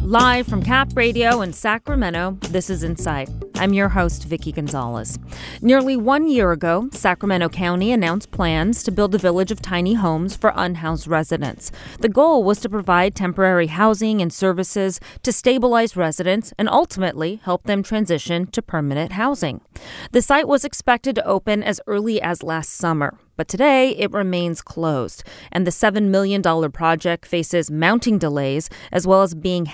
Live from Cap Radio in Sacramento, this is Insight. I'm your host, Vicky Gonzalez. Nearly 1 year ago, Sacramento County announced plans to build a village of tiny homes for unhoused residents. The goal was to provide temporary housing and services to stabilize residents and ultimately help them transition to permanent housing. The site was expected to open as early as last summer, but today it remains closed, and the $7 million project faces mounting delays as well as being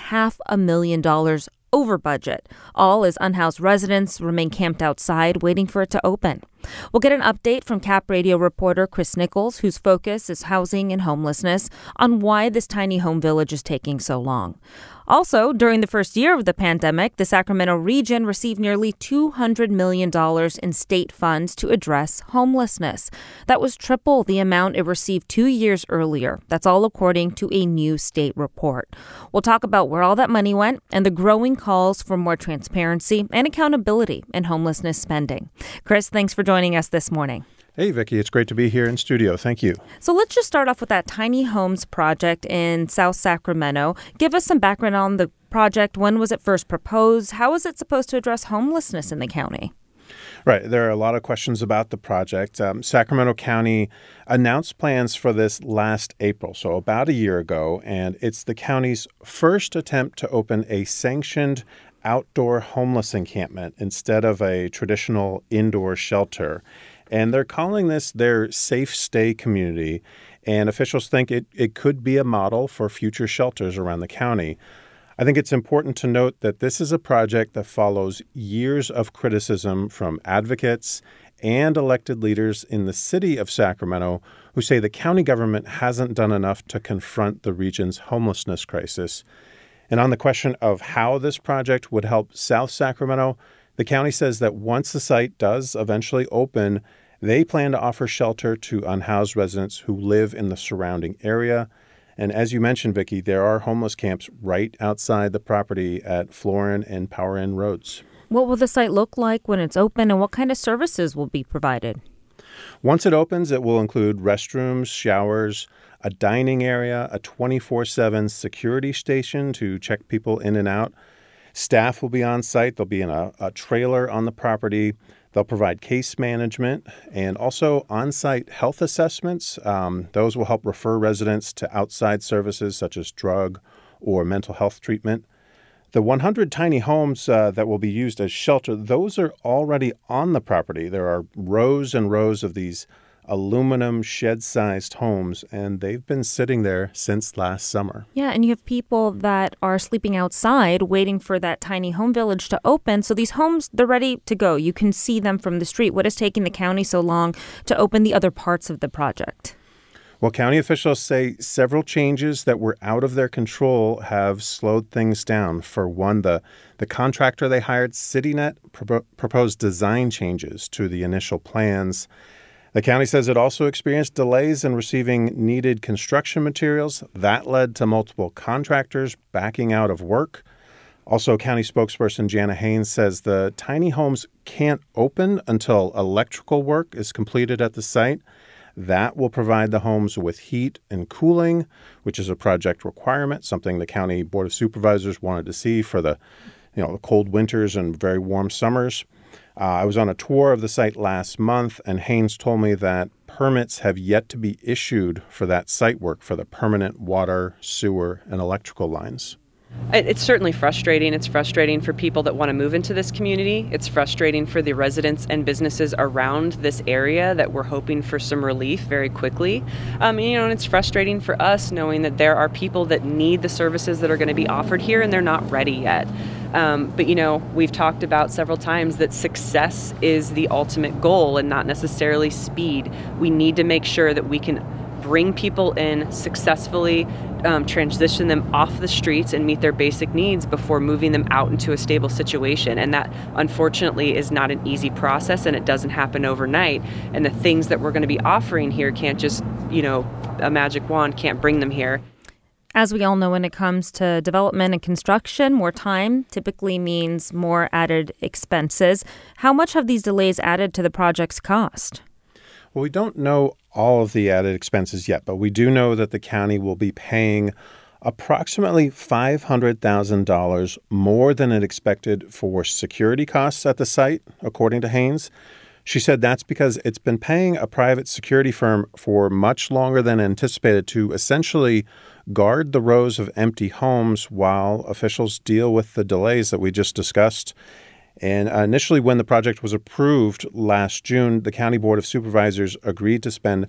$500,000 over budget, all as unhoused residents remain camped outside waiting for it to open. We'll get an update from Cap Radio reporter Chris Nichols, whose focus is housing and homelessness, on why this tiny home village is taking so long. Also, during the first year of the pandemic, the Sacramento region received nearly $200 million in state funds to address homelessness. That was triple the amount it received 2 years earlier. That's all according to a new state report. We'll talk about where all that money went and the growing calls for more transparency and accountability in homelessness spending. Chris, thanks for joining us this morning. Hey, Vicki, it's great to be here in studio. Thank you. So let's just start off with that tiny homes project in South Sacramento. Give us some background on the project. When was it first proposed? How is it supposed to address homelessness in the county? Right. There are a lot of questions about the project. Sacramento County announced plans for this last April, so about a year ago, and it's the county's first attempt to open a sanctioned outdoor homeless encampment instead of a traditional indoor shelter. And they're calling this their Safe Stay community, and officials think it could be a model for future shelters around the county. I think it's important to note that this is a project that follows years of criticism from advocates and elected leaders in the city of Sacramento who say the county government hasn't done enough to confront the region's homelessness crisis. And on the question of how this project would help South Sacramento, the county says that once the site does eventually open, they plan to offer shelter to unhoused residents who live in the surrounding area. And as you mentioned, Vicki, there are homeless camps right outside the property at Florin and Power Inn Roads. What will the site look like when it's open, and what kind of services will be provided? Once it opens, it will include restrooms, showers, a dining area, a 24/7 security station to check people in and out. Staff will be on site. They'll be in a trailer on the property. They'll provide case management and also on-site health assessments. Those will help refer residents to outside services such as drug or mental health treatment. The 100 tiny homes that will be used as shelter, those are already on the property. There are rows and rows of these aluminum shed-sized homes, and they've been sitting there since last summer. Yeah, and you have people that are sleeping outside waiting for that tiny home village to open. So these homes, they're ready to go. You can see them from the street. What is taking the county so long to open the other parts of the project? Well, county officials say several changes that were out of their control have slowed things down. For one, the contractor they hired, CityNet, proposed design changes to the initial plans. The county says it also experienced delays in receiving needed construction materials. That led to multiple contractors backing out of work. Also, county spokesperson Jana Haynes says the tiny homes can't open until electrical work is completed at the site. That will provide the homes with heat and cooling, which is a project requirement, something the county board of supervisors wanted to see for the cold winters and very warm summers. I was on a tour of the site last month, and Haynes told me that permits have yet to be issued for that site work for the permanent water, sewer, and electrical lines. It's certainly frustrating. It's frustrating for people that want to move into this community. It's frustrating for the residents and businesses around this area that we're hoping for some relief very quickly. And it's frustrating for us knowing that there are people that need the services that are going to be offered here and they're not ready yet. But we've talked about several times that success is the ultimate goal and not necessarily speed. We need to make sure that we can bring people in successfully, transition them off the streets and meet their basic needs before moving them out into a stable situation. And that, unfortunately, is not an easy process, and it doesn't happen overnight. And the things that we're going to be offering here can't just, a magic wand can't bring them here. As we all know, when it comes to development and construction, more time typically means more added expenses. How much have these delays added to the project's cost? Well, we don't know all of the added expenses yet, but we do know that the county will be paying approximately $500,000 more than it expected for security costs at the site, according to Haynes. She said that's because it's been paying a private security firm for much longer than anticipated to essentially guard the rows of empty homes while officials deal with the delays that we just discussed. And initially, when the project was approved last June, the County Board of Supervisors agreed to spend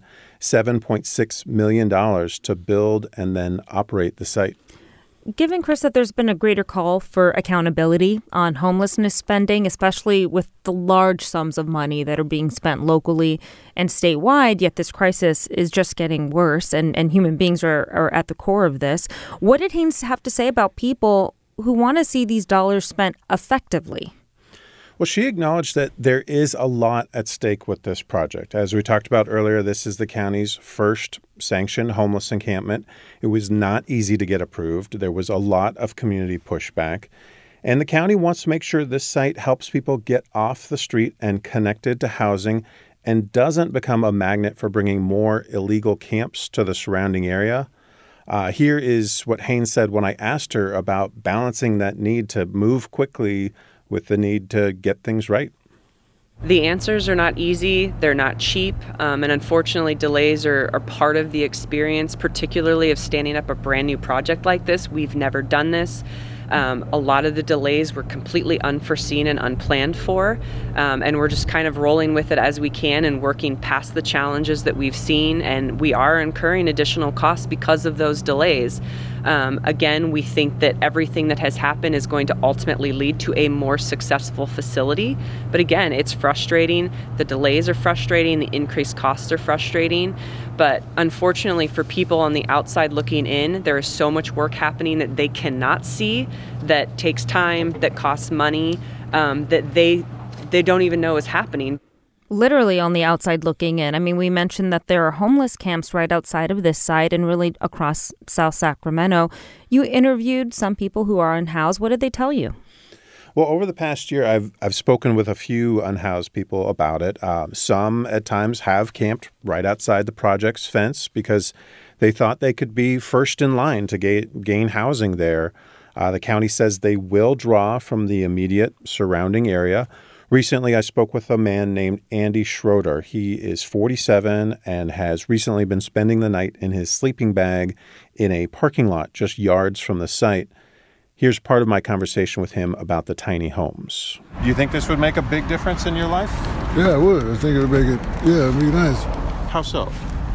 $7.6 million to build and then operate the site. Given, Chris, that there's been a greater call for accountability on homelessness spending, especially with the large sums of money that are being spent locally and statewide, yet this crisis is just getting worse and human beings are at the core of this. What did Haynes have to say about people who want to see these dollars spent effectively? Well, she acknowledged that there is a lot at stake with this project. As we talked about earlier, this is the county's first sanctioned homeless encampment. It was not easy to get approved. There was a lot of community pushback. And the county wants to make sure this site helps people get off the street and connected to housing and doesn't become a magnet for bringing more illegal camps to the surrounding area. Here is what Haynes said when I asked her about balancing that need to move quickly with the need to get things right. The answers are not easy, they're not cheap, and unfortunately delays are part of the experience, particularly of standing up a brand new project like this. We've never done this. A lot of the delays were completely unforeseen and unplanned for, and we're just kind of rolling with it as we can and working past the challenges that we've seen, and we are incurring additional costs because of those delays. Again, we think that everything that has happened is going to ultimately lead to a more successful facility. But again, it's frustrating. The delays are frustrating. The increased costs are frustrating. But unfortunately for people on the outside looking in, there is so much work happening that they cannot see, that takes time, that costs money, that they don't even know is happening. Literally on the outside looking in. I mean, we mentioned that there are homeless camps right outside of this site and really across South Sacramento. You interviewed some people who are unhoused. What did they tell you? Well, over the past year, I've spoken with a few unhoused people about it. Some at times have camped right outside the project's fence because they thought they could be first in line to gain housing there. The county says they will draw from the immediate surrounding area. Recently, I spoke with a man named Andy Schroeder. He is 47 and has recently been spending the night in his sleeping bag in a parking lot just yards from the site. Here's part of my conversation with him about the tiny homes. Do you think this would make a big difference in your life? Yeah, it would. I think it would make it, it'd be nice. How so?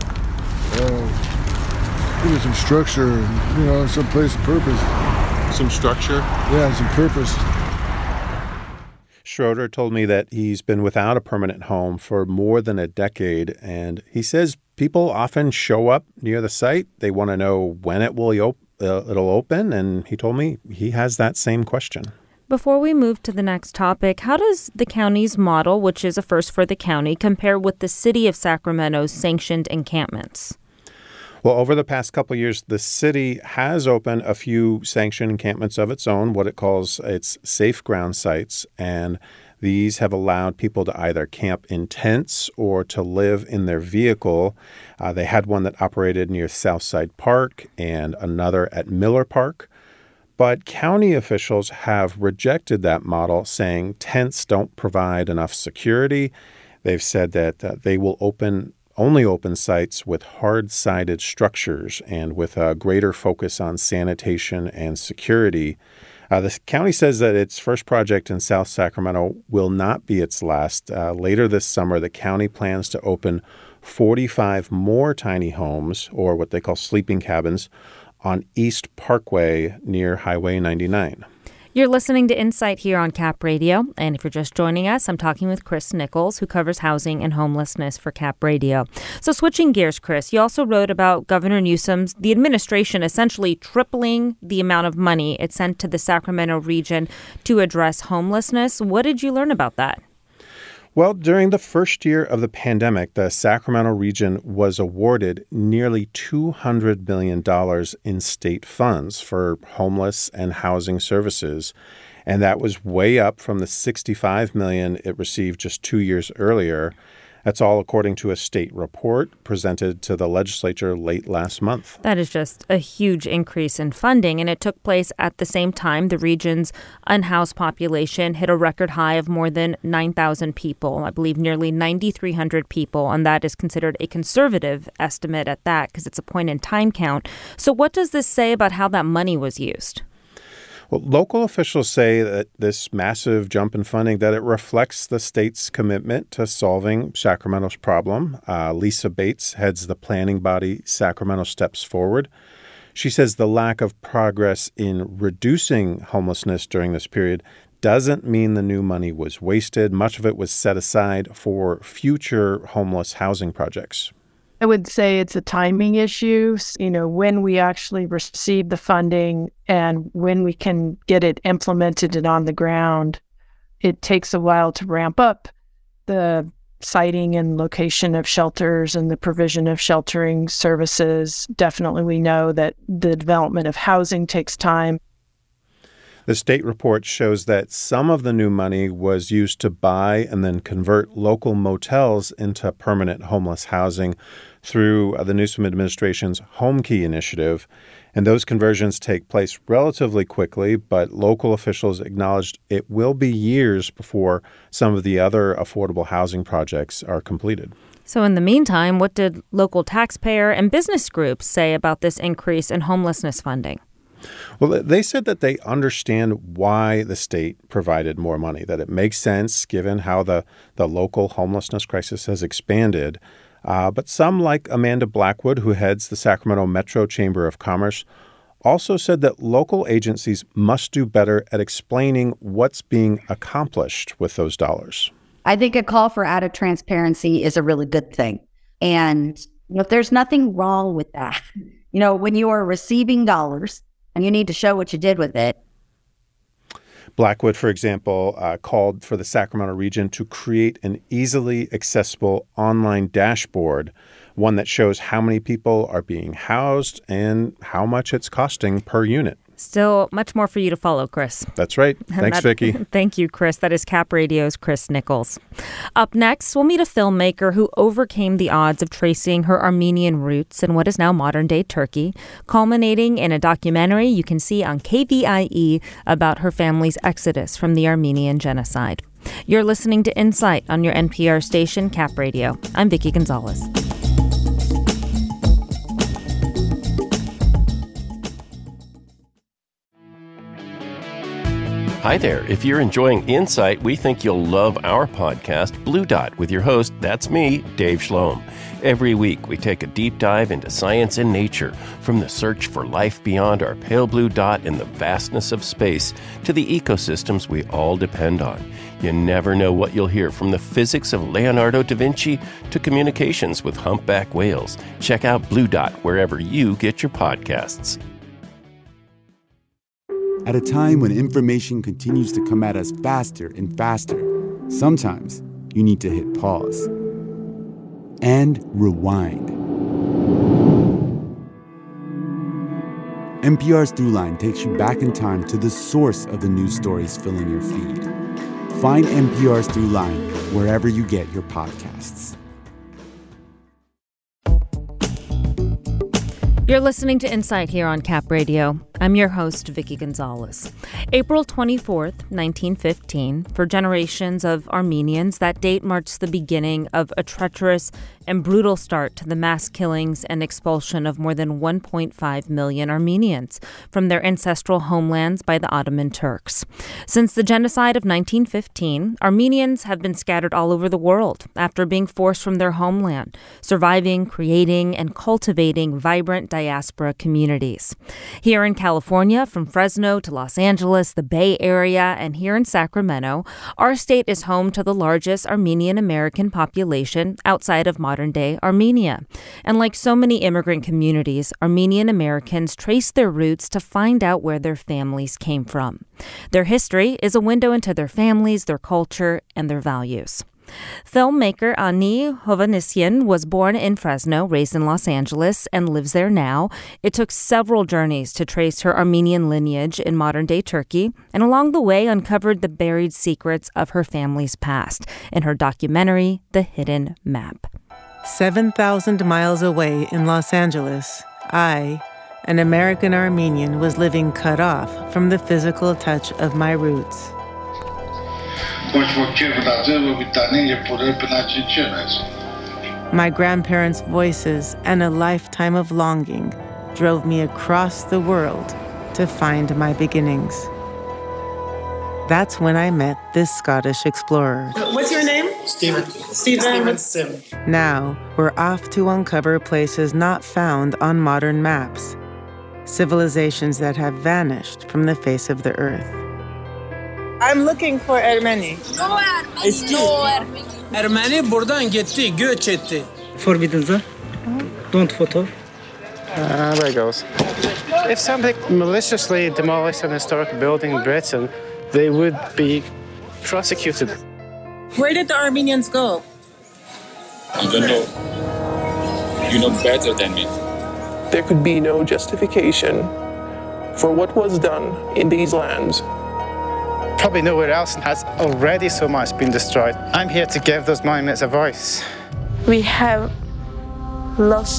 Give it some structure, some place of purpose. Some structure? Yeah, some purpose. Schroeder told me that he's been without a permanent home for more than a decade, and he says people often show up near the site. They want to know when it'll open, and he told me he has that same question. Before we move to the next topic, how does the county's model, which is a first for the county, compare with the city of Sacramento's sanctioned encampments? Well, over the past couple of years, the city has opened a few sanctioned encampments of its own, what it calls its safe ground sites, and these have allowed people to either camp in tents or to live in their vehicle. They had one that operated near Southside Park and another at Miller Park. But county officials have rejected that model, saying tents don't provide enough security. They've said that they will only open sites with hard-sided structures and with a greater focus on sanitation and security. The county says that its first project in South Sacramento will not be its last. Later this summer, the county plans to open 45 more tiny homes, or what they call sleeping cabins, on East Parkway near Highway 99. You're listening to Insight here on Cap Radio, and if you're just joining us, I'm talking with Chris Nichols, who covers housing and homelessness for Cap Radio. So switching gears, Chris, you also wrote about Governor the administration essentially tripling the amount of money it sent to the Sacramento region to address homelessness. What did you learn about that? Well, during the first year of the pandemic, the Sacramento region was awarded nearly $200 million in state funds for homeless and housing services. And that was way up from the $65 million it received just 2 years earlier. That's all according to a state report presented to the legislature late last month. That is just a huge increase in funding, and it took place at the same time the region's unhoused population hit a record high of more than 9,000 people, I believe nearly 9,300 people, and that is considered a conservative estimate at that because it's a point-in-time count. So what does this say about how that money was used? Well, local officials say that this massive jump in funding, that it reflects the state's commitment to solving Sacramento's problem. Lisa Bates heads the planning body Sacramento Steps Forward. She says the lack of progress in reducing homelessness during this period doesn't mean the new money was wasted. Much of it was set aside for future homeless housing projects. I would say it's a timing issue, when we actually receive the funding and when we can get it implemented and on the ground. It takes a while to ramp up the siting and location of shelters and the provision of sheltering services. Definitely, we know that the development of housing takes time. The state report shows that some of the new money was used to buy and then convert local motels into permanent homeless housing through the Newsom administration's Home Key initiative. And those conversions take place relatively quickly, but local officials acknowledged it will be years before some of the other affordable housing projects are completed. So in the meantime, what did local taxpayer and business groups say about this increase in homelessness funding? Well, they said that they understand why the state provided more money, that it makes sense given how the local homelessness crisis has expanded. But some, like Amanda Blackwood, who heads the Sacramento Metro Chamber of Commerce, also said that local agencies must do better at explaining what's being accomplished with those dollars. I think a call for added transparency is a really good thing. And if there's nothing wrong with that, when you are receiving dollars, and you need to show what you did with it. Blackwood, for example, called for the Sacramento region to create an easily accessible online dashboard, one that shows how many people are being housed and how much it's costing per unit. Still much more for you to follow, Chris. That's right. Thanks, Vicki. Thank you, Chris. That is Cap Radio's Chris Nichols. Up next, we'll meet a filmmaker who overcame the odds of tracing her Armenian roots in what is now modern-day Turkey, culminating in a documentary you can see on KVIE about her family's exodus from the Armenian genocide. You're listening to Insight on your NPR station, Cap Radio. I'm Vicki Gonzalez. Hi there. If you're enjoying Insight, we think you'll love our podcast, Blue Dot, with your host, that's me, Dave Schloem. Every week, we take a deep dive into science and nature, from the search for life beyond our pale blue dot in the vastness of space to the ecosystems we all depend on. You never know what you'll hear, from the physics of Leonardo da Vinci to communications with humpback whales. Check out Blue Dot wherever you get your podcasts. At a time when information continues to come at us faster and faster, sometimes you need to hit pause and rewind. NPR's Throughline takes you back in time to the source of the news stories filling your feed. Find NPR's Throughline wherever you get your podcasts. You're listening to Insight here on Cap Radio. I'm your host, Vicki Gonzalez. April 24th, 1915. For generations of Armenians, that date marks the beginning of a treacherous and brutal start to the mass killings and expulsion of more than 1.5 million Armenians from their ancestral homelands by the Ottoman Turks. Since the genocide of 1915, Armenians have been scattered all over the world after being forced from their homeland, surviving, creating, and cultivating vibrant diaspora communities. Here in California, from Fresno to Los Angeles, the Bay Area, and here in Sacramento, our state is home to the largest Armenian American population outside of modern-day Armenia. And like so many immigrant communities, Armenian Americans trace their roots to find out where their families came from. Their history is a window into their families, their culture, and their values. Filmmaker Ani Hovhannisyan was born in Fresno, raised in Los Angeles, and lives there now. It took several journeys to trace her Armenian lineage in modern-day Turkey, and along the way uncovered the buried secrets of her family's past in her documentary, The Hidden Map. 7,000 miles away in Los Angeles, I, an American Armenian, was living cut off from the physical touch of my roots. My grandparents' voices and a lifetime of longing drove me across the world to find my beginnings. That's when I met this Scottish explorer. What's your name? Stephen. Stephen. Now, we're off to uncover places not found on modern maps, civilizations that have vanished from the face of the earth. I'm looking for Ermeni. Ermeni buradan gitti, göç etti. Forbidden zone. Don't photo. There it goes. If somebody maliciously demolished an historic building in Britain, they would be prosecuted. Where did the Armenians go? I don't know. You know better than me. There could be no justification for what was done in these lands. Probably nowhere else has already so much been destroyed. I'm here to give those monuments a voice. We have lost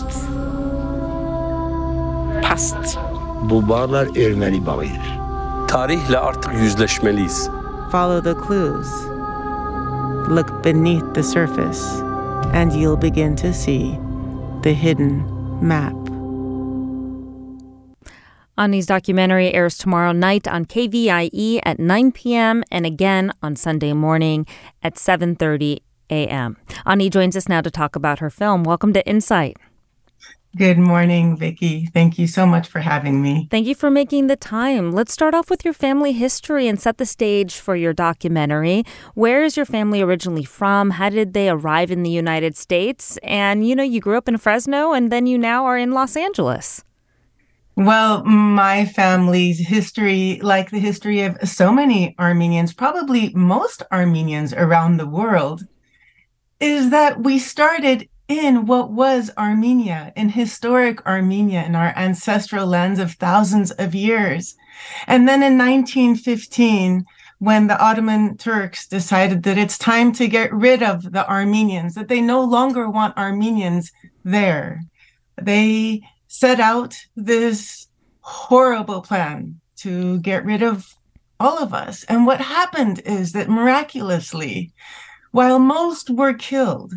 past. Bu bağlar Ermeni bağıdır. Tarihle artık yüzleşmeliyiz. Follow the clues. Look beneath the surface, and you'll begin to see the hidden map. Ani's documentary airs tomorrow night on KVIE at 9 p.m. and again on Sunday morning at 7:30 a.m. Ani joins us now to talk about her film. Welcome to Insight. Good morning, Vicki. Thank you so much for having me. Thank you for making the time. Let's start off with your family history and set the stage for your documentary. Where is your family originally from? How did they arrive in the United States? And, you grew up in Fresno and then you now are in Los Angeles. Well, my family's history, like the history of so many Armenians, probably most Armenians around the world, is that we started in what was Armenia, in historic Armenia, in our ancestral lands of thousands of years. And then in 1915, when the Ottoman Turks decided that it's time to get rid of the Armenians, that they no longer want Armenians there, they set out this horrible plan to get rid of all of us. And what happened is that miraculously, while most were killed,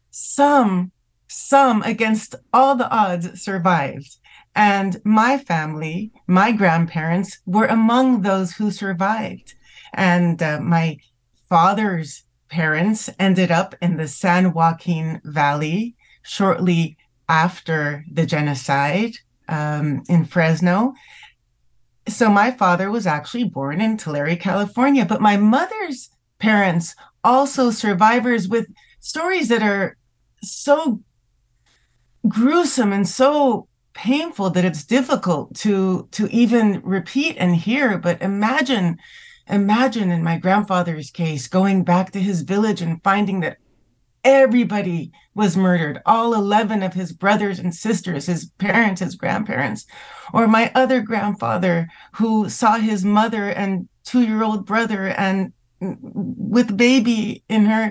some against all the odds survived. And my family, my grandparents, were among those who survived. And my father's parents ended up in the San Joaquin Valley shortly after the genocide in Fresno. So my father was actually born in Tulare, California, but my mother's parents also survivors with stories that are so gruesome and so painful that it's difficult to even repeat and hear. But imagine in my grandfather's case, going back to his village and finding that everybody was murdered, all 11 of his brothers and sisters, his parents, his grandparents. Or my other grandfather who saw his mother and 2-year-old brother and with baby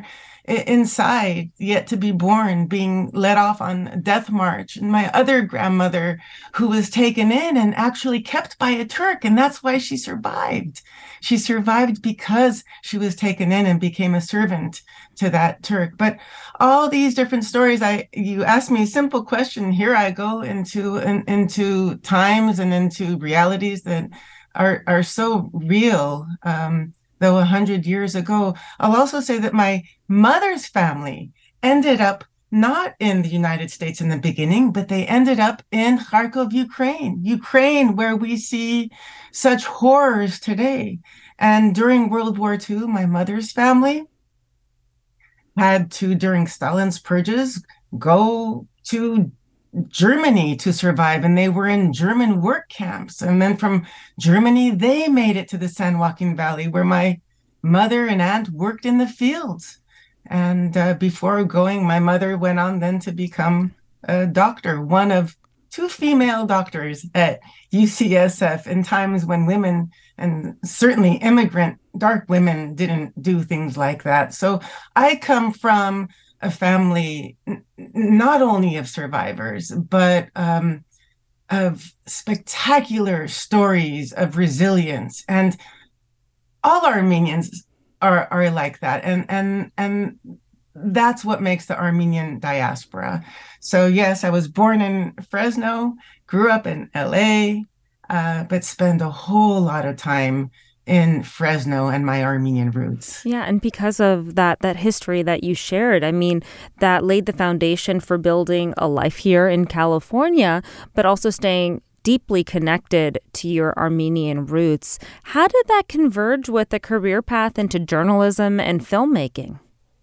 inside, yet to be born, being let off on death march. And my other grandmother who was taken in and actually kept by a Turk. And that's why she survived. She survived because she was taken in and became a servant to that Turk. But all these different stories, you asked me a simple question. Here I go into times and into realities that are so real. Though 100 years ago, I'll also say that my mother's family ended up not in the United States in the beginning, but they ended up in Kharkov, Ukraine, where we see such horrors today. And during World War II, my mother's family had to, during Stalin's purges, go to Germany to survive, and they were in German work camps. And then from Germany, they made it to the San Joaquin Valley, where my mother and aunt worked in the fields. And before going, my mother went on then to become a doctor, one of two female doctors at UCSF in times when women, and certainly immigrant dark women, didn't do things like that. So I come from a family not only of survivors, but of spectacular stories of resilience. And all Armenians are like that. And that's what makes the Armenian diaspora. So yes, I was born in Fresno, grew up in LA, but spent a whole lot of time in Fresno and my Armenian roots. Yeah, and because of that history that you shared, I mean, that laid the foundation for building a life here in California, but also staying deeply connected to your Armenian roots. How did that converge with a career path into journalism and filmmaking?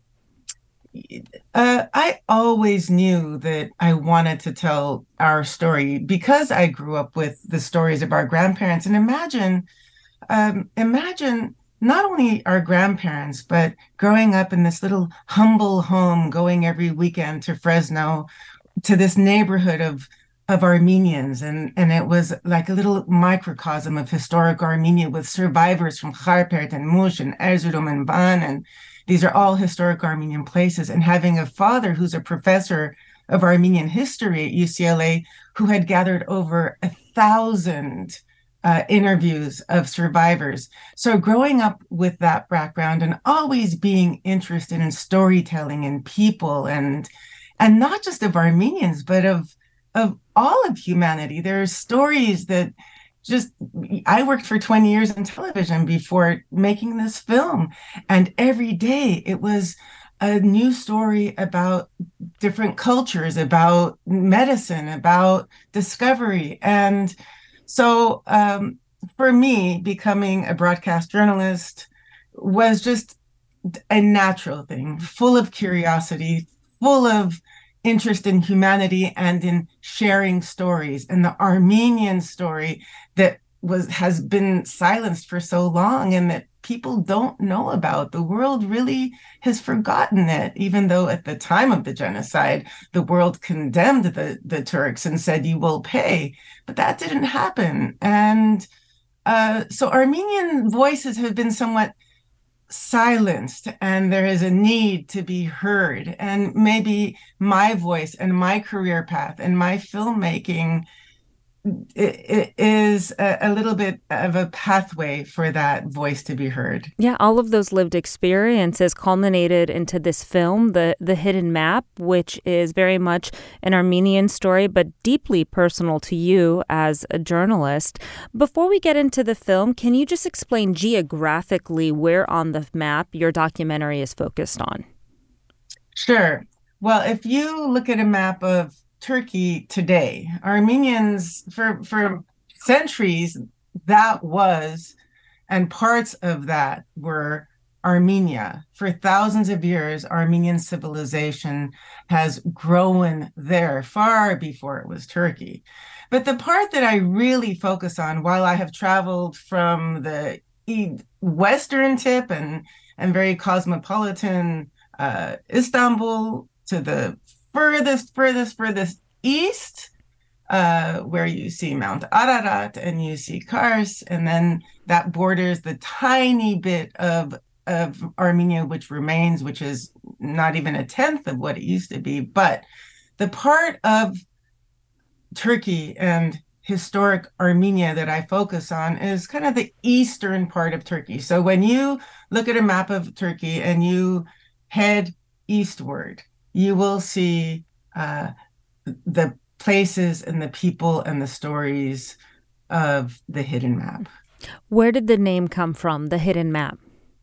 I always knew that I wanted to tell our story because I grew up with the stories of our grandparents. And imagine not only our grandparents, but growing up in this little humble home, going every weekend to Fresno, to this neighborhood of Armenians. And it was like a little microcosm of historic Armenia with survivors from Kharpert and Mush and Erzurum and Van. And these are all historic Armenian places. And having a father who's a professor of Armenian history at UCLA, who had gathered over 1,000 interviews of survivors. So growing up with that background and always being interested in storytelling and people and not just of Armenians, but of all of humanity. There are stories that I worked for 20 years in television before making this film. And every day it was a new story about different cultures, about medicine, about discovery. And so for me, becoming a broadcast journalist was just a natural thing, full of curiosity, full of interest in humanity and in sharing stories. And the Armenian story that has been silenced for so long and that people don't know about. The world really has forgotten it, even though at the time of the genocide, the world condemned the Turks and said, you will pay. But that didn't happen. And so Armenian voices have been somewhat silenced, and there is a need to be heard. And maybe my voice and my career path and my filmmaking it is a little bit of a pathway for that voice to be heard. Yeah, all of those lived experiences culminated into this film, The Hidden Map, which is very much an Armenian story, but deeply personal to you as a journalist. Before we get into the film, can you just explain geographically where on the map your documentary is focused on? Sure. Well, if you look at a map of Turkey today, Armenians for centuries, that was, and parts of that were Armenia. For thousands of years, Armenian civilization has grown there far before it was Turkey. But the part that I really focus on, while I have traveled from the western tip and very cosmopolitan Istanbul to the furthest east, where you see Mount Ararat and you see Kars, and then that borders the tiny bit of Armenia which remains, which is not even a tenth of what it used to be. But the part of Turkey and historic Armenia that I focus on is kind of the eastern part of Turkey. So when you look at a map of Turkey and you head eastward, you will see the places and the people and the stories of The Hidden Map. Where did the name come from, The Hidden Map?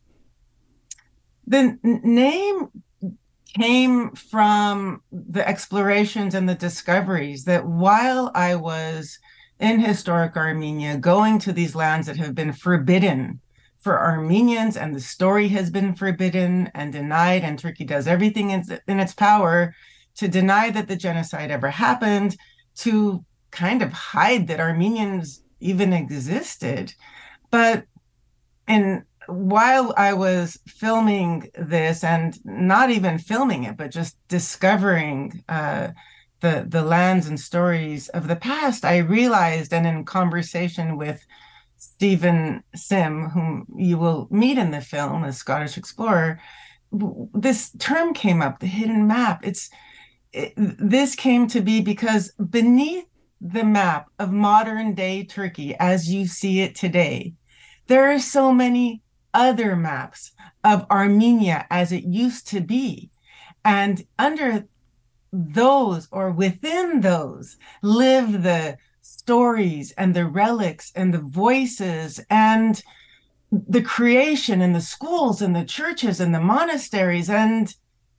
The name came from the explorations and the discoveries that while I was in historic Armenia, going to these lands that have been forbidden for Armenians, and the story has been forbidden and denied, and Turkey does everything in its power to deny that the genocide ever happened, to kind of hide that Armenians even existed. But in while I was filming this, and not even filming it, but just discovering the lands and stories of the past, I realized, and in conversation with Stephen Sim, whom you will meet in the film, a Scottish explorer, this term came up, the hidden map. This came to be because beneath the map of modern day Turkey, as you see it today, there are so many other maps of Armenia as it used to be. And under those, or within those, live the stories and the relics and the voices and the creation and the schools and the churches and the monasteries and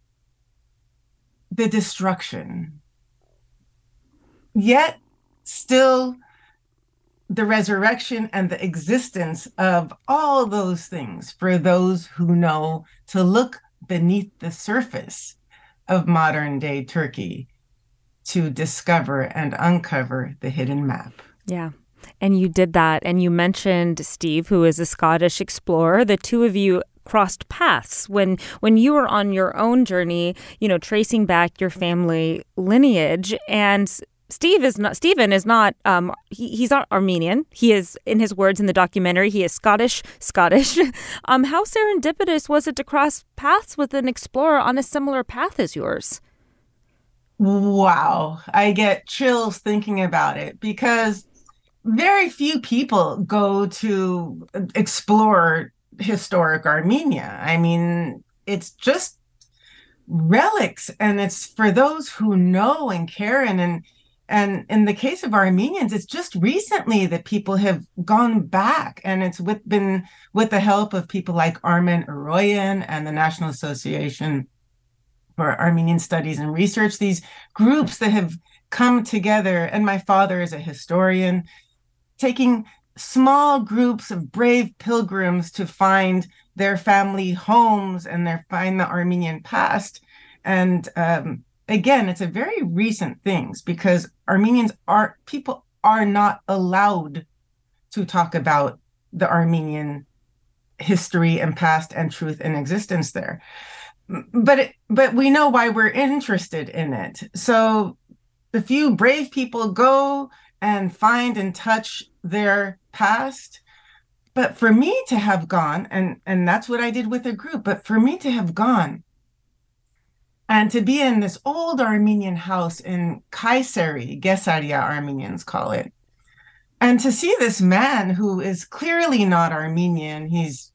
the destruction. Yet still the resurrection and the existence of all those things for those who know to look beneath the surface of modern day Turkey to discover and uncover the hidden map. Yeah. And you did that. And you mentioned Steve, who is a Scottish explorer. The two of you crossed paths when you were on your own journey, tracing back your family lineage. And Stephen is not he's not Armenian. He is, in his words in the documentary, he is Scottish. How serendipitous was it to cross paths with an explorer on a similar path as yours? Wow. I get chills thinking about it, because very few people go to explore historic Armenia. I mean, it's just relics, and it's for those who know and care. And in the case of Armenians, it's just recently that people have gone back, and it's been with the help of people like Armen Aroyan and the National Association for Armenian Studies and Research, these groups that have come together. And my father is a historian, taking small groups of brave pilgrims to find their family homes and find the Armenian past. And again, it's a very recent thing, because people are not allowed to talk about the Armenian history and past and truth and existence there. But we know why we're interested in it. So the few brave people go and find and touch their past. But for me to have gone, and that's what I did with a group, but for me to have gone and to be in this old Armenian house in Kayseri, Gesaria Armenians call it, and to see this man who is clearly not Armenian, he's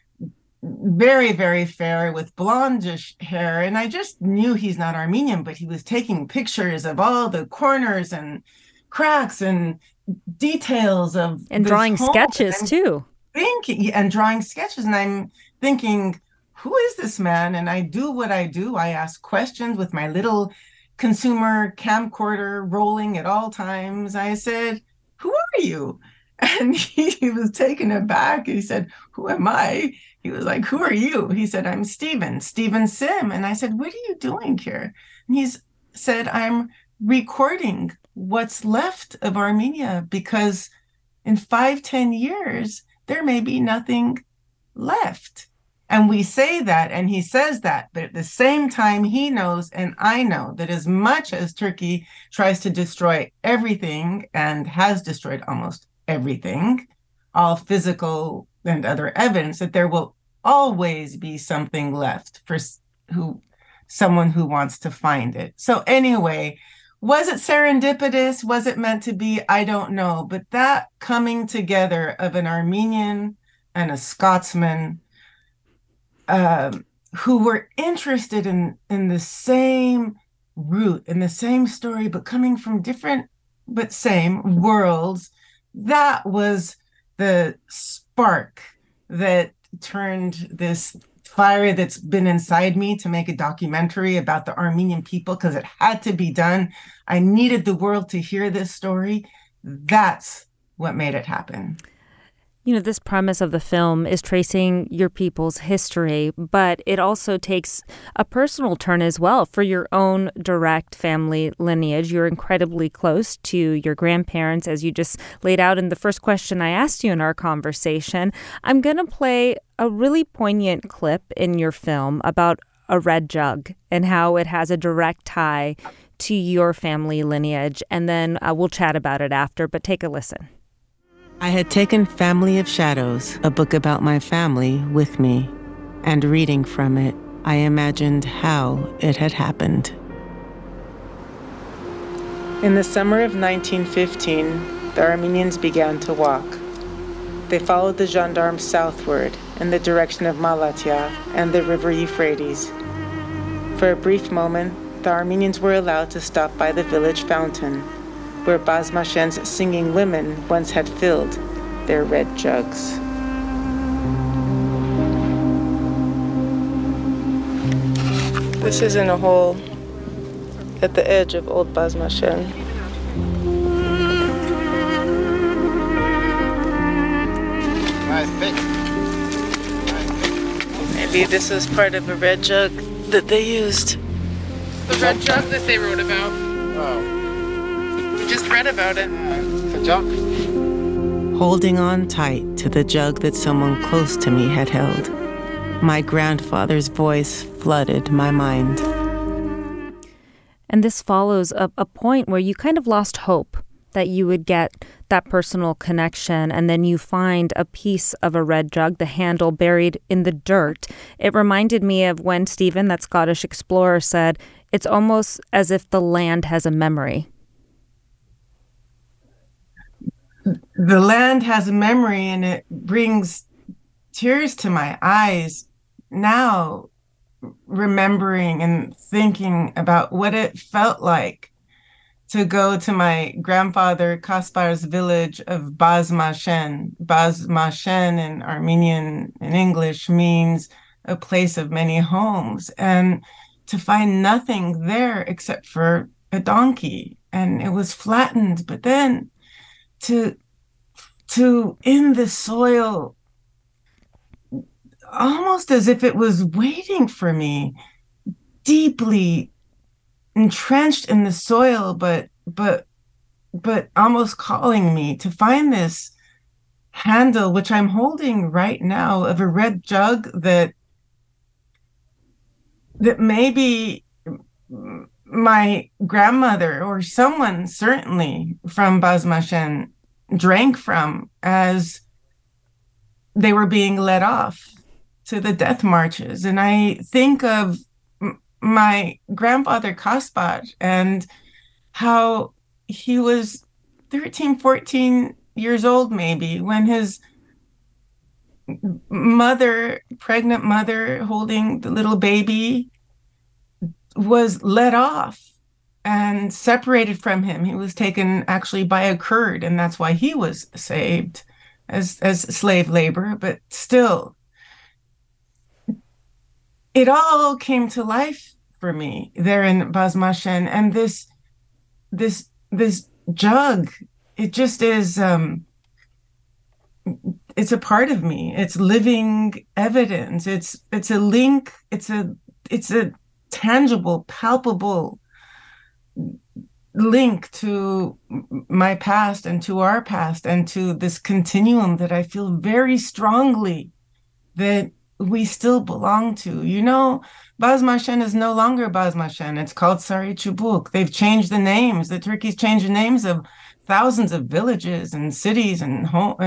very, very fair with blondish hair, and I just knew he's not Armenian, but he was taking pictures of all the corners and cracks and details of, and drawing sketches too. And drawing sketches, and I'm thinking, who is this man? And I do what I do. I ask questions with my little consumer camcorder rolling at all times. I said, "Who are you?" And he was taken aback. He said, "Who am I?" He was like, "Who are you?" He said, "I'm Stephen Sim." And I said, "What are you doing here?" And he said, "I'm recording what's left of Armenia, because in 5-10 years, there may be nothing left." And we say that, and he says that, but at the same time, he knows, and I know, that as much as Turkey tries to destroy everything, and has destroyed almost everything, all physical and other evidence, that there will always be something left for someone who wants to find it. So anyway, was it serendipitous? Was it meant to be? I don't know. But that coming together of an Armenian and a Scotsman who were interested in the same root, in the same story, but coming from different but same worlds, that was the spark that turned this fire that's been inside me to make a documentary about the Armenian people, because it had to be done. I needed the world to hear this story. That's what made it happen. You know, this premise of the film is tracing your people's history, but it also takes a personal turn as well for your own direct family lineage. You're incredibly close to your grandparents, as you just laid out in the first question I asked you in our conversation. I'm going to play a really poignant clip in your film about a red jug and how it has a direct tie to your family lineage, and then we'll chat about it after, but take a listen. I had taken Family of Shadows, a book about my family, with me, and reading from it, I imagined how it had happened. In the summer of 1915, the Armenians began to walk. They followed the gendarmes southward in the direction of Malatya and the river Euphrates. For a brief moment, the Armenians were allowed to stop by the village fountain, where Bazmashen's singing women once had filled their red jugs. This is in a hole at the edge of Old Bazmashen. Maybe this is part of a red jug that they used. The red jug that they wrote about. Oh. Just read about it. The jug? Holding on tight to the jug that someone close to me had held. My grandfather's voice flooded my mind. And this follows a point where you kind of lost hope that you would get that personal connection, and then you find a piece of a red jug, the handle buried in the dirt. It reminded me of when Stephen, that Scottish explorer, said, it's almost as if the land has a memory. The land has a memory, and it brings tears to my eyes now, remembering and thinking about what it felt like to go to my grandfather Kaspar's village of Bazmashen. Bazmashen in Armenian and English means a place of many homes, and to find nothing there except for a donkey, and it was flattened, but then to in the soil, almost as if it was waiting for me, deeply entrenched in the soil, but almost calling me to find this handle, which I'm holding right now, of a red jug that maybe my grandmother or someone certainly from Bazmashen drank from as they were being led off to the death marches. And I think of my grandfather Kaspar and how he was 13, 14 years old maybe when his pregnant mother holding the little baby, was led off and separated from him. He was taken actually by a Kurd, and that's why he was saved as slave labor. But still, it all came to life for me there in Bazmashen. And this jug, it just is, it's a part of me. It's living evidence. It's a link. It's a tangible, palpable link to my past and to our past and to this continuum that I feel very strongly that we still belong to. You know, Bazmashen is no longer Bazmashen. It's called Sarıçubuk. They've changed the names. The Turkeys changed the names of thousands of villages and cities and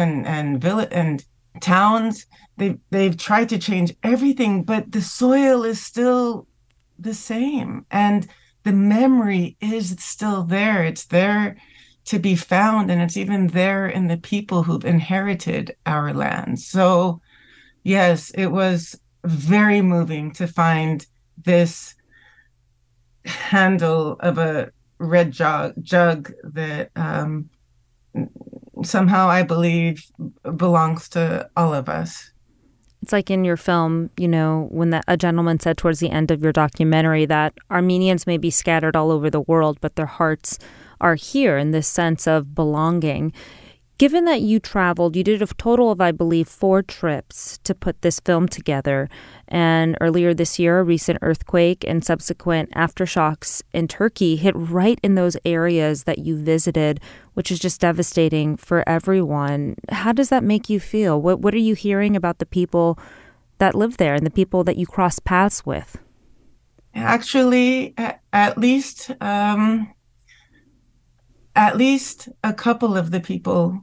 towns. They've tried to change everything, but the soil is still the same, and the memory is still there. It's there to be found, and it's even there in the people who've inherited our land. So yes, it was very moving to find this handle of a red jug that somehow I believe belongs to all of us. It's like in your film, you know, when a gentleman said towards the end of your documentary that Armenians may be scattered all over the world, but their hearts are here in this sense of belonging. Given that you traveled, you did a total of, I believe, 4 trips to put this film together. And earlier this year, a recent earthquake and subsequent aftershocks in Turkey hit right in those areas that you visited, which is just devastating for everyone. How does that make you feel? What are you hearing about the people that live there and the people that you cross paths with? Actually, at least a couple of the people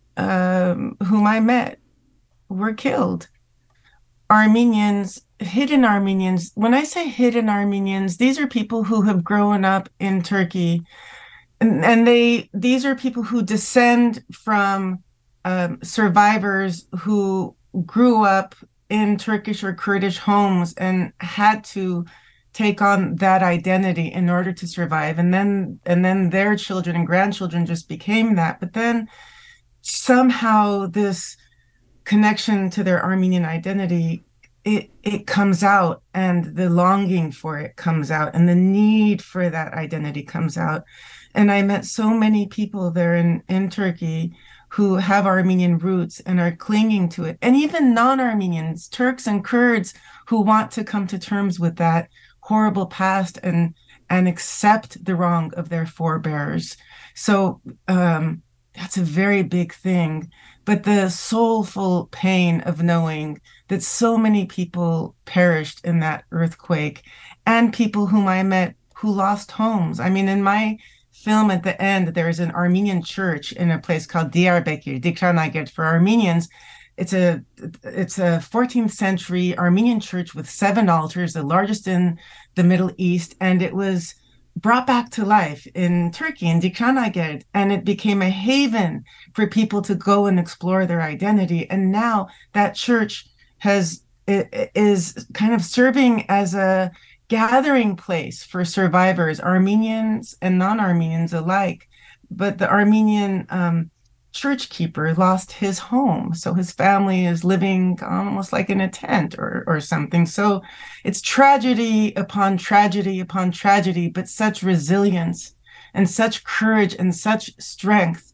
whom I met were killed. Armenians, hidden Armenians. When I say hidden Armenians, these are people who have grown up in Turkey, and these are people who descend from survivors who grew up in Turkish or Kurdish homes and had to take on that identity in order to survive, and then their children and grandchildren just became that. But then somehow this connection to their Armenian identity, it comes out, and the longing for it comes out, and the need for that identity comes out. And I met so many people there in Turkey who have Armenian roots and are clinging to it, and even non-Armenians, Turks and Kurds, who want to come to terms with that horrible past and accept the wrong of their forebears. So that's a very big thing. But the soulful pain of knowing that so many people perished in that earthquake, and people whom I met who lost homes. I mean, in my film at the end, there's an Armenian church in a place called Diyarbakir, Dikranagert for Armenians. It's a 14th century Armenian church with 7 altars, the largest in the Middle East, and it was brought back to life in Turkey, in Dikranagert, and it became a haven for people to go and explore their identity. And now that church is kind of serving as a gathering place for survivors, Armenians and non-Armenians alike. But the Armenian church keeper lost his home, so his family is living almost like in a tent or something. So it's tragedy upon tragedy upon tragedy, but such resilience and such courage and such strength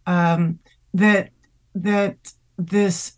that this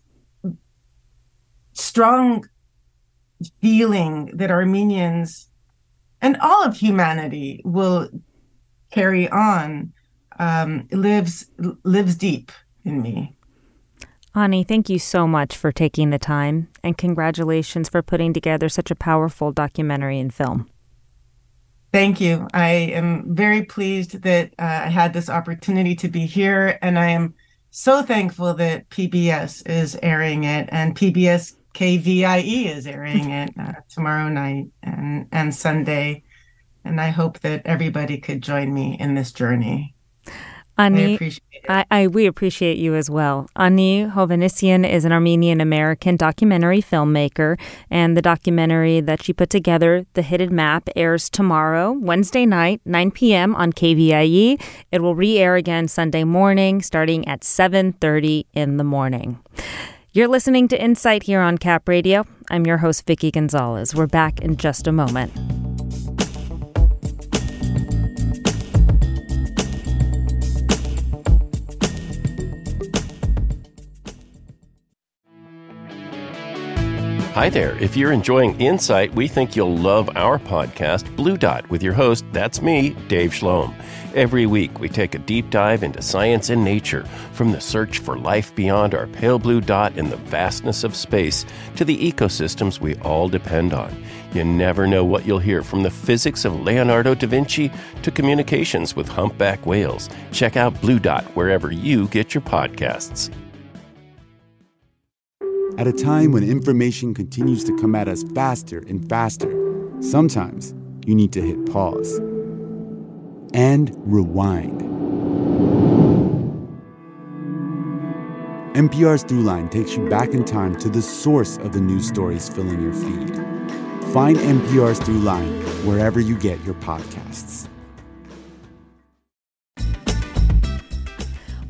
strong feeling that Armenians and all of humanity will carry on lives deep in me. Ani, thank you so much for taking the time, and congratulations for putting together such a powerful documentary and film. Thank you. I am very pleased that I had this opportunity to be here, and I am so thankful that PBS is airing it, and PBS KVIE is airing it tomorrow night and Sunday. And I hope that everybody could join me in this journey. Ani, we appreciate you as well. Ani Hovhannisyan is an Armenian-American documentary filmmaker, and the documentary that she put together, The Hidden Map, airs tomorrow, Wednesday night, 9 p.m. on KVIE. It will re-air again Sunday morning, starting at 7:30 in the morning. You're listening to Insight here on Cap Radio. I'm your host, Vicky Gonzalez. We're back in just a moment. Hi there. If you're enjoying Insight, we think you'll love our podcast, Blue Dot, with your host, that's me, Dave Shlom. Every week, we take a deep dive into science and nature, from the search for life beyond our pale blue dot in the vastness of space to the ecosystems we all depend on. You never know what you'll hear, from the physics of Leonardo da Vinci to communications with humpback whales. Check out Blue Dot wherever you get your podcasts. At a time when information continues to come at us faster and faster, sometimes you need to hit pause and rewind. NPR's Throughline takes you back in time to the source of the news stories filling your feed. Find NPR's Throughline wherever you get your podcasts.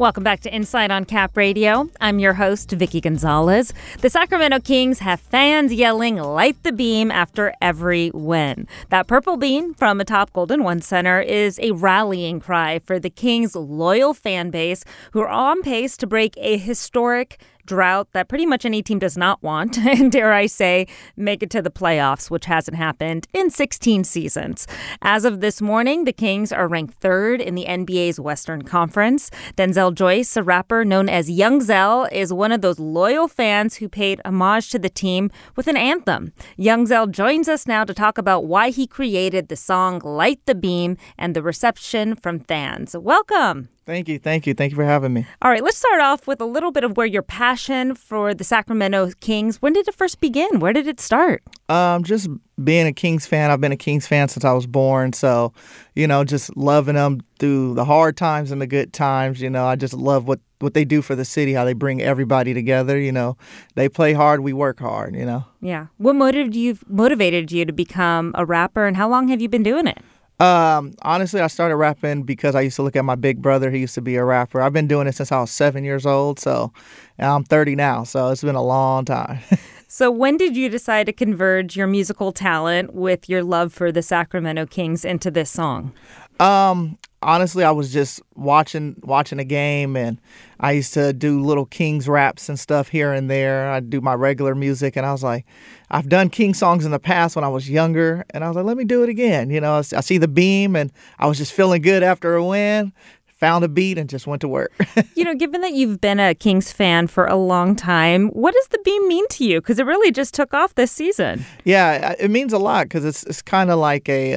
Welcome back to Insight on Cap Radio. I'm your host, Vicky Gonzalez. The Sacramento Kings have fans yelling, "Light the beam," after every win. That purple beam from atop Golden One Center is a rallying cry for the Kings' loyal fan base, who are on pace to break a historic drought that pretty much any team does not want, and dare I say, make it to the playoffs, which hasn't happened in 16 seasons. As of this morning, the Kings are ranked third in the NBA's Western Conference. Denzel Joyce, a rapper known as Young Zell, is one of those loyal fans who paid homage to the team with an anthem. Young Zell joins us now to talk about why he created the song Light the Beam and the reception from fans. Welcome. Thank you for having me. All right, let's start off with a little bit of where your passion for the Sacramento Kings, when did it first begin? Where did it start? Just being a Kings fan. I've been a Kings fan since I was born. So, just loving them through the hard times and the good times. I just love what they do for the city, how they bring everybody together. They play hard, we work hard, Yeah. What motivated you to become a rapper, and how long have you been doing it? Honestly, I started rapping because I used to look at my big brother. He used to be a rapper. I've been doing it since I was 7 years old. So I'm 30 now. So it's been a long time. So when did you decide to converge your musical talent with your love for the Sacramento Kings into this song? Honestly, I was just watching a game, and I used to do little Kings raps and stuff here and there. I'd do my regular music, and I was like, I've done King songs in the past when I was younger, and I was like, let me do it again. I see the beam, and I was just feeling good after a win. Found a beat and just went to work. Given that you've been a Kings fan for a long time, what does the beam mean to you? Because it really just took off this season. Yeah, it means a lot because it's kind of like a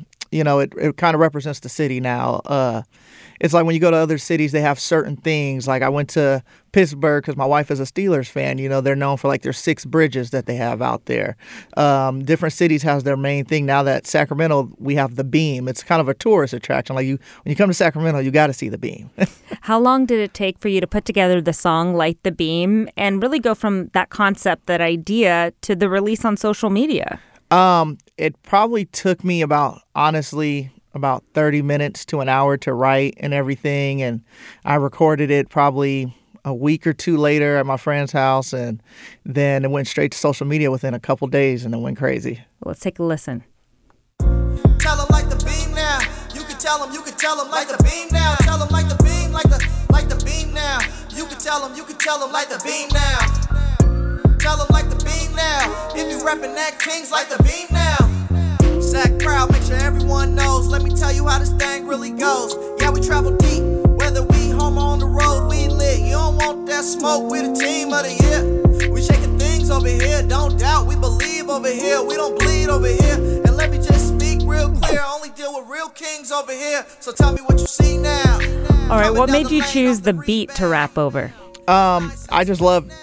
it kind of represents the city now. It's like when you go to other cities, they have certain things. Like I went to Pittsburgh because my wife is a Steelers fan. They're known for like their 6 bridges that they have out there. Different cities has their main thing. Now that Sacramento, we have the beam. It's kind of a tourist attraction. Like when you come to Sacramento, you got to see the beam. How long did it take for you to put together the song Light the Beam and really go from that concept, that idea, to the release on social media? It probably took me about 30 minutes to an hour to write and everything. And I recorded it probably a week or two later at my friend's house. And then it went straight to social media within a couple days, and it went crazy. Let's take a listen. Tell them like the beam now. You can tell them like the beam now. Tell them like the beam, like the beam now. You can tell them like the beam now. Tell them like the beam now. If you reppin' that Kings, like the beam now. Sac proud, make sure everyone knows. Let me tell you how this thing really goes. Yeah, we travel deep, whether we home or on the road, we lit. You don't want that smoke, we the team of the year. We shaking things over here, don't doubt, we believe over here. We don't bleed over here. And let me just speak real clear, only deal with real Kings over here. So tell me what you see now. All right, what made you choose the beat to rap over? I just love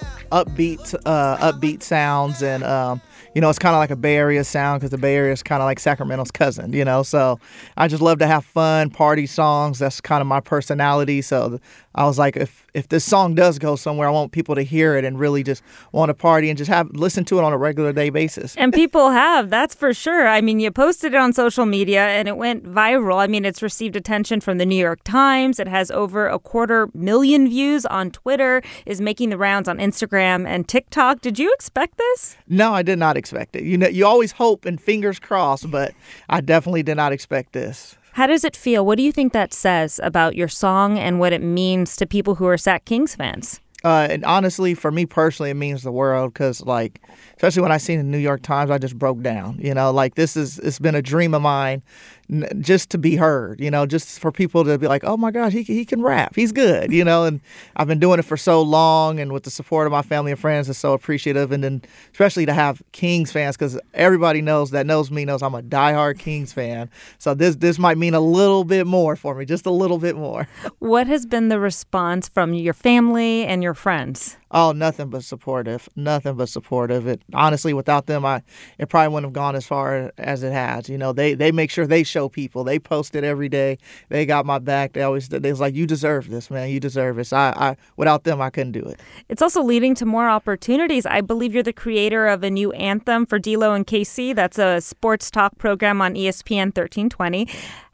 upbeat sounds, and it's kind of like a Bay Area sound because the Bay Area is kind of like Sacramento's cousin, so I just love to have fun party songs. That's kind of my personality. So I was like, if this song does go somewhere, I want people to hear it and really just want to party and just listen to it on a regular day basis. And people have, that's for sure. I mean, you posted it on social media and it went viral. I mean, it's received attention from the New York Times. It has over 250,000 views on Twitter, is making the rounds on Instagram and TikTok. Did you expect this? No, I did not expect it. You always hope and fingers crossed, but I definitely did not expect this. How does it feel? What do you think that says about your song and what it means to people who are Sac Kings fans? And honestly, for me personally, it means the world because, especially when I seen the New York Times, I just broke down. It's been a dream of mine just to be heard, just for people to be like, oh my gosh, he can rap. He's good, and I've been doing it for so long, and with the support of my family and friends, it's so appreciative. And then especially to have Kings fans, because everybody knows me knows I'm a diehard Kings fan. So this might mean a little bit more for me, just a little bit more. What has been the response from your family and your friends? Oh, nothing but supportive. It honestly, without them, it probably wouldn't have gone as far as it has. They make sure they show people. They post it every day. They got my back. They was like, you deserve this, man. You deserve it. So without them, I couldn't do it. It's also leading to more opportunities. I believe you're the creator of a new anthem for D-Lo and KC. That's a sports talk program on ESPN 1320.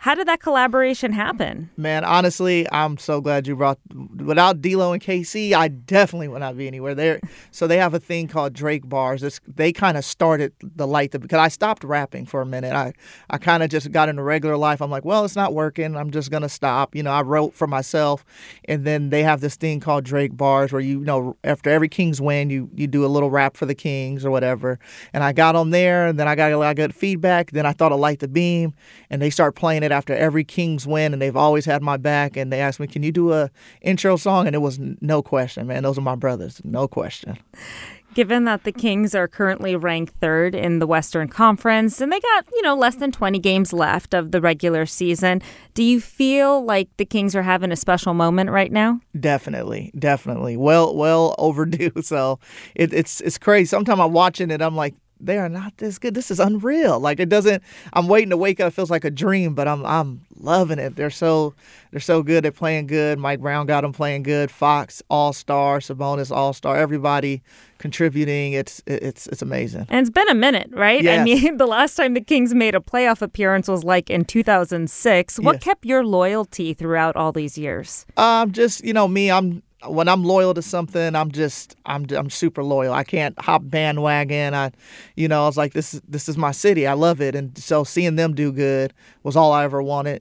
How did that collaboration happen? Man, honestly, I'm so glad you brought. Without D-Lo and KC, I definitely would not be anywhere there. So they have a thing called Drake Bars. They kind of started because I stopped rapping for a minute. I kind of just got into regular life. I'm like, well, it's not working. I'm just gonna stop. I wrote for myself, and then they have this thing called Drake Bars where after every Kings win, you do a little rap for the Kings or whatever. And I got on there, and then I got a lot of good feedback. Then I thought of Light the Beam, and they start playing it after every Kings win, and they've always had my back. And they asked me, can you do a intro song? And it was no question, man. Those are my brothers, no question. Given that the Kings are currently ranked third in the Western Conference and they got, less than 20 games left of the regular season, do you feel like the Kings are having a special moment right now? Definitely. Well overdue. So it's crazy. Sometimes I'm watching it, I'm like, they are not this good. This is unreal. Like I'm waiting to wake up. It feels like a dream, but I'm loving it. They're so good. They're playing good. Mike Brown got them playing good. Fox All-Star, Sabonis All-Star, everybody contributing. It's amazing. And it's been a minute, right? Yes. I mean, the last time the Kings made a playoff appearance was like in 2006. What kept your loyalty throughout all these years? Just, me, when I'm loyal to something, I'm super loyal. I can't hop bandwagon. I was like, this is my city. I love it. And so seeing them do good was all I ever wanted.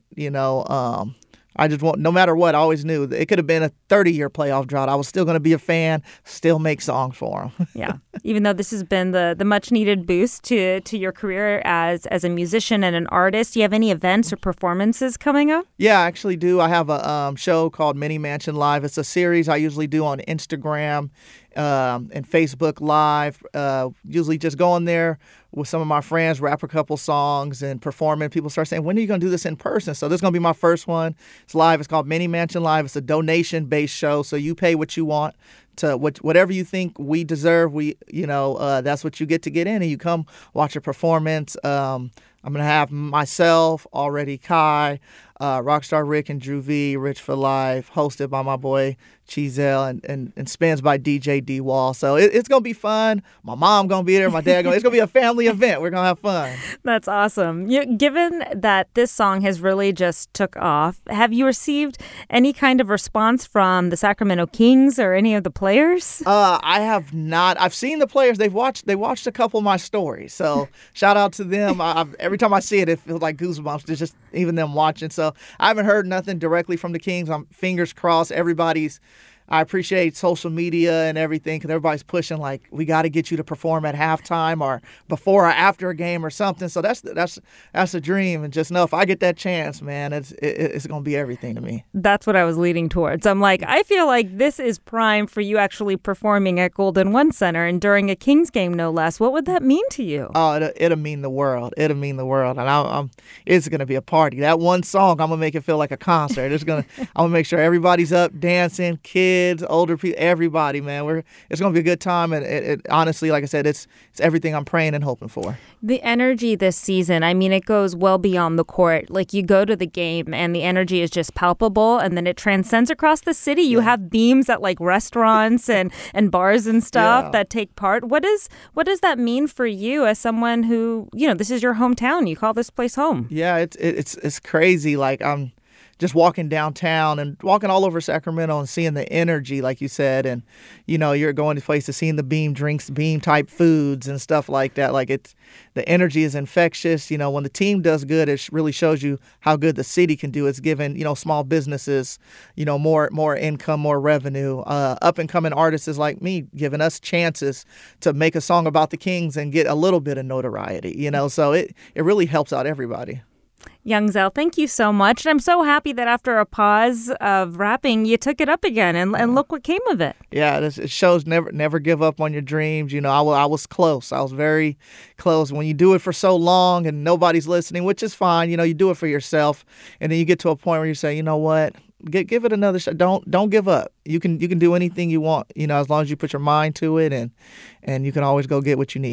I just no matter what, I always knew it could have been a 30-year playoff drought. I was still going to be a fan, still make songs for them. Yeah. Even though this has been the much needed boost to your career as a musician and an artist, do you have any events or performances coming up? Yeah, I actually do. I have a show called Mini Mansion Live. It's a series I usually do on Instagram and Facebook Live. Usually just go on there with some of my friends, rap a couple songs and performing. People start saying, when are you going to do this in person? So this is going to be my first one. It's live. It's called Mini Mansion Live. It's a donation-based show, so you pay what you want to whatever you think we deserve. That's what you get in, and you come watch a performance. I'm going to have myself, Already Kai, Rockstar Rick and Drew V, Rich for Life, hosted by my boy Cheezel, and spins by DJ D Wall. So it's going to be fun. My mom going to be there. My dad it's going to be a family event. We're going to have fun. That's awesome. Given that this song has really just took off, have you received any kind of response from the Sacramento Kings or any of the players? I have not. I've seen the players. They watched a couple of my stories. So shout out to them. Every time I see it, it feels like goosebumps. It's just even them watching. So I haven't heard nothing directly from the Kings. I'm fingers crossed. I appreciate social media and everything because everybody's pushing like we got to get you to perform at halftime or before or after a game or something. So that's a dream, and just know if I get that chance, man, it's gonna be everything to me. That's what I was leading towards. I'm like, I feel like this is prime for you actually performing at Golden One Center and during a Kings game, no less. What would that mean to you? Oh, it'll mean the world. It'll mean the world, and it's gonna be a party. That one song, I'm gonna make it feel like a concert. I'm gonna make sure everybody's up dancing, kids, older people, everybody, man. It's going to be a good time, and it honestly, like I said, it's everything I'm praying and hoping for. The energy this season, I mean, it goes well beyond the court. Like, you go to the game, and the energy is just palpable, and then it transcends across the city. You have beams at, like, restaurants and bars and stuff that take part. What does that mean for you as someone who, this is your hometown? You call this place home. Yeah, it's crazy. Like, I'm just walking downtown and walking all over Sacramento and seeing the energy, like you said, and you're going to places, seeing the Beam drinks, Beam type foods and stuff like that. Like the energy is infectious. When the team does good, it really shows you how good the city can do. It's giving small businesses more income, more revenue. Up and coming artists like me, giving us chances to make a song about the Kings and get a little bit of notoriety. So it really helps out everybody. Young Zell, thank you so much. And I'm so happy that after a pause of rapping, you took it up again and look what came of it. Yeah, it shows never give up on your dreams. I was close. I was very close. When you do it for so long and nobody's listening, which is fine, you do it for yourself. And then you get to a point where you say, you know what? Give it another shot. Don't give up. You can do anything you want, as long as you put your mind to it and you can always go get what you need.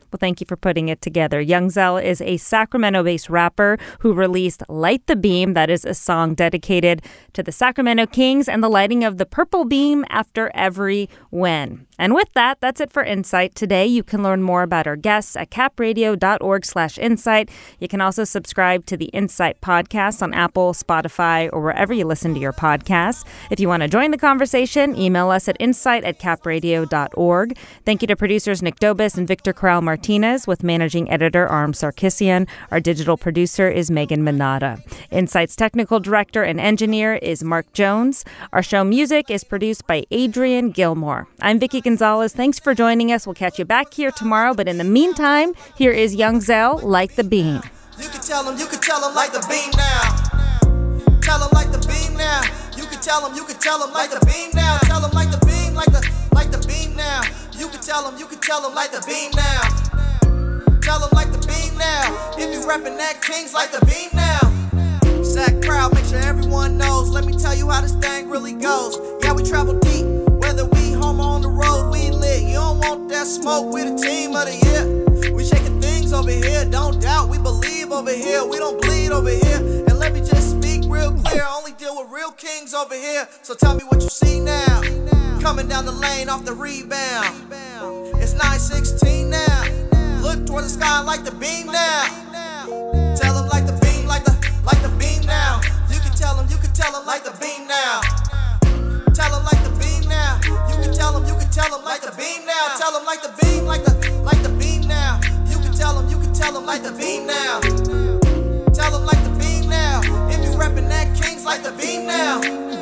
Well, thank you for putting it together. Young Zell is a Sacramento-based rapper who released Light the Beam. That is a song dedicated to the Sacramento Kings and the lighting of the purple beam after every win. And with that, that's it for Insight today. You can learn more about our guests at capradio.org/insight. You can also subscribe to the Insight podcast on Apple, Spotify, or wherever you listen to your podcasts. If you want to join the conversation, email us at insight@capradio.org. Thank you to producers Nick Dobis and Victor Corral-Martinez, with managing editor Aram Sarkissian. Our digital producer is Megan Manata. Insight's technical director and engineer is Mark Jones. Our show music is produced by Adrian Gilmore. I'm Vicki Gonzalez. Thanks for joining us. We'll catch you back here tomorrow. But in the meantime, here is Young Zell, Like the Beam. You can tell them like the beam now. Tell them like the beam now. You can tell them like the beam now. Tell them like the beam, like the beam now. You can tell them like the beam now. Tell them like the beam now. If you reppin' that Kings, like the beam now. Sac Proud, make sure everyone knows. Let me tell you how this thing really goes. Yeah, we travel deep, whether we home or on the road, we lit. You don't want that smoke, we the team of the year. We shaking things over here, don't doubt, we believe over here. We don't bleed over here. And let me just speak real clear, only deal with real kings over here. So tell me what you see now. Coming down the lane off the rebound. It's 9:16 now. Look toward the sky like the beam now. Tell them like the beam, like the beam now. You can tell them like the beam now. Tell them like the beam now. You can tell them like the beam now. Tell them like the beam, like the beam now. You can tell them like the beam now. Tell them like the beam now. If you reppin' that Kings, like the beam now.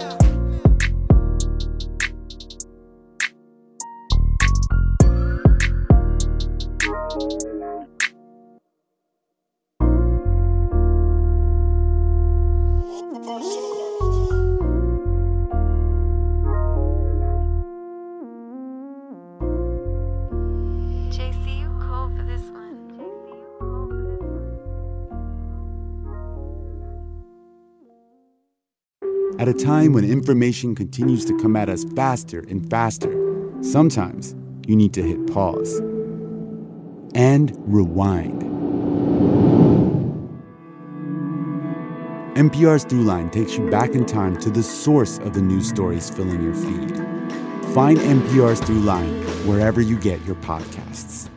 At a time when information continues to come at us faster and faster, sometimes you need to hit pause and rewind. NPR's Throughline takes you back in time to the source of the news stories filling your feed. Find NPR's Throughline wherever you get your podcasts.